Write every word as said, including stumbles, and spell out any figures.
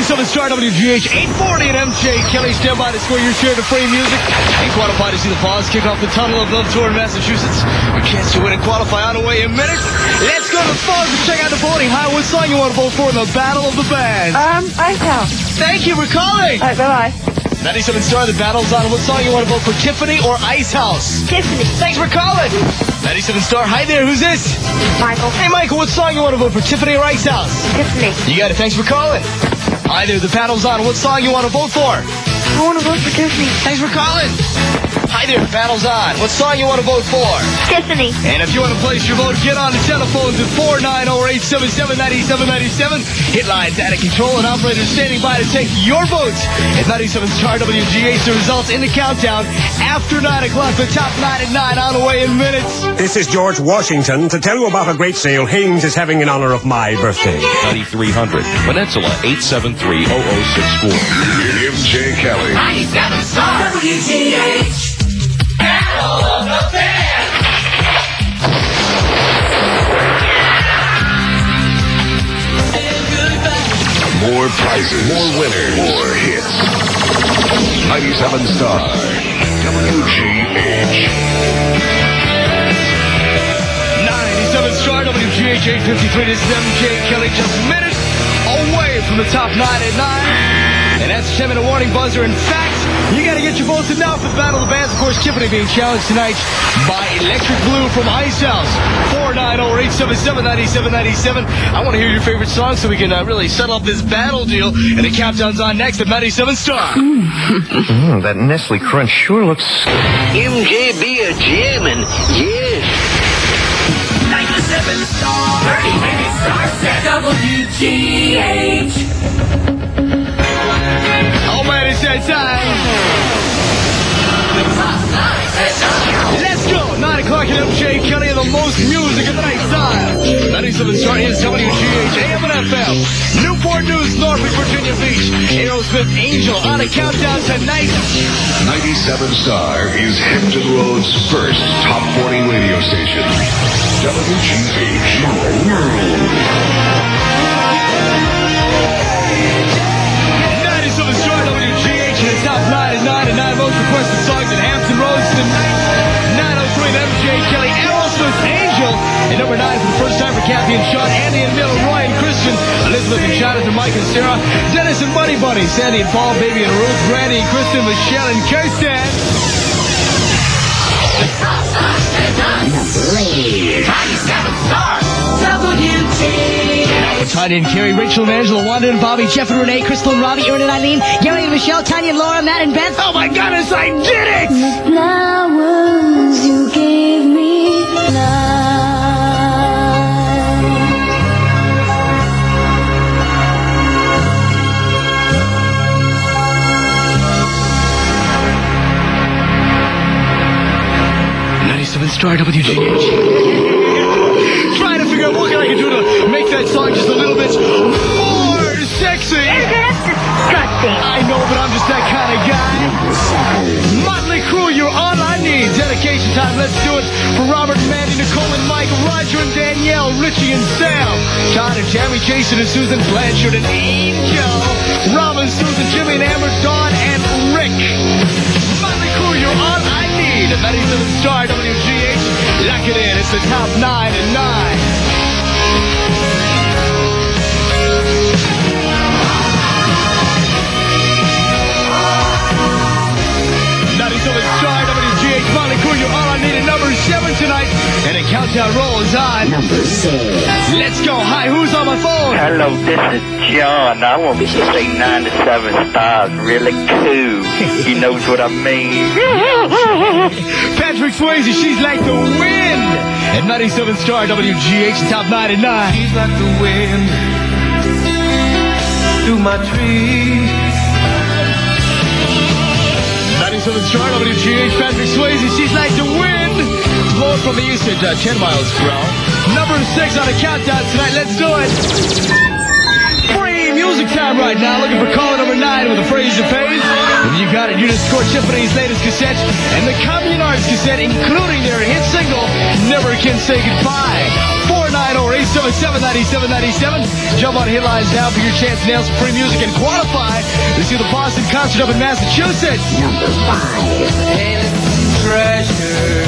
ninety-seven Star W G H, eight forty at M J Kelly. Stand by to score your share of free music. And qualify to see the Falls kick off the Tunnel of Love Tour in Massachusetts. Your chance to win and qualify on the way in minutes. Let's go to the Falls and check out the voting. Hi, what song you want to vote for in the Battle of the Bands? Um, Ice House. Thank you for calling. All right, bye-bye. ninety-seven Star, the battle's on. What song you want to vote for, Tiffany or Ice House? Tiffany. Thanks for calling. ninety-seven Star, hi there, who's this? Michael. Hey, Michael, what song you want to vote for, Tiffany or Ice House? Tiffany. You got it, thanks for calling. Hi there, the battle's on. What song you want to vote for? I want to vote for Tiffany. Thanks for calling. Hi there, the battle's on. What song you want to vote for? Tiffany. And if you want to place your vote, get on the telephones at four nine zero, eight seven seven, nine seven nine seven. Hit lines out of control and operators standing by to take your votes. At ninety-seven Star W G H, the results in the countdown after nine o'clock. The top nine at nine on the way in minutes. This is George Washington to tell you about a great sale Haynes is having in honor of my birthday. ninety-three hundred, Peninsula, eight seven three, zero zero six four. M J Kelly. ninety-seven Star W G H. Battle of the Bands. More prizes, more winners, more hits. ninety-seven Star W G H. ninety-seven Star W G H, eight fifty-three. This is M J Kelly, just minutes away from the top nine at nine. And that's ten minute warning buzzer. In fact, you got to get your votes in now for the Battle of the Bands. Of course, Tiffany being challenged tonight by Electric Blue from Ice House. four nine zero, eight seven seven, nine seven nine seven. I want to hear your favorite song so we can uh, really settle up this battle deal. And the countdown's on next at ninety-seven Star. Mm, that Nestle Crunch sure looks... M J be a jammin', yes. ninety-seven Star, thirty-eight Star, W G H. Oh man, it's that time. Let's go. nine o'clock at M J Kelly and the most music of the night time. ninety-seven Star is W G H, A M and F M. Newport News, Norfolk, Virginia Beach. Aerosmith Angel on a countdown tonight. ninety-seven Star is Hampton Road's first top forty radio station. W G H. ninety-seven Star W G H in the top nine and nine and nine most requested songs at Hampton Roads tonight. nine oh three at M J Kelly, Aerosmith Angel. And number nine for the first time for Kathy and Sean, Andy and Miller, Roy and Christian, Elizabeth and Jonathan, Mike and Sarah, Dennis and Buddy Buddy, Sandy and Paul, Baby and Ruth, Brandy and Kristen, Michelle and Kirsten. ninety-seven Star W G H. Tanya and Carrie, Rachel and Angela, Wanda and Bobby, Jeff and Renee, Crystal and Robbie, Erin and Eileen, Gary and Michelle, Tanya and Laura, Matt and Beth. Oh my goodness, I did it! The flowers you gave me now. ninety-seven Star W G H. Trying to figure out what I can do to make that song just a little bit more sexy. That's disgusting. I know, but I'm just that kind of guy. Motley Crue, you're all I need. Dedication time, let's do it for Robert, Mandy, Nicole, and Mike, Roger and Danielle, Richie and Sam, Todd and Tammy, Jason and Susan, Blanchard and Angel, Robin, Susan, Jimmy and Amber, Dawn and Rick. Motley Crue, you're all I need. At ninety-seven Star W G H, lock it in. It's the top nine and nine. ninety-seven Star W G H, Motley Crue, you're all I need at number seven tonight. And the countdown rolls on. Number six. Let's go. Hi, who's on my phone? Hello, this is John. I want to say ninety-seven Stars really cool. He knows what I mean. Patrick Swayze, she's like the wind. At ninety-seven Star W G H, top nine and nine. She's like the wind through my tree. ninety-seven Star W G H, Patrick Swayze, she's like the wind. Blowing from the east at uh, ten miles per hour. Number six on the countdown tonight. Let's do it. Free music time right now. Looking for caller number nine with a phrase you pays. If you You got it. You just scored Tiffany's latest cassette and the Communards cassette, including their hit single, Never Can Say Goodbye. four nine zero, eight seven seven, nine seven nine seven. Jump on Hitlines now for your chance to nail some free music and qualify to see the Boston concert up in Massachusetts. Number five. Treasure.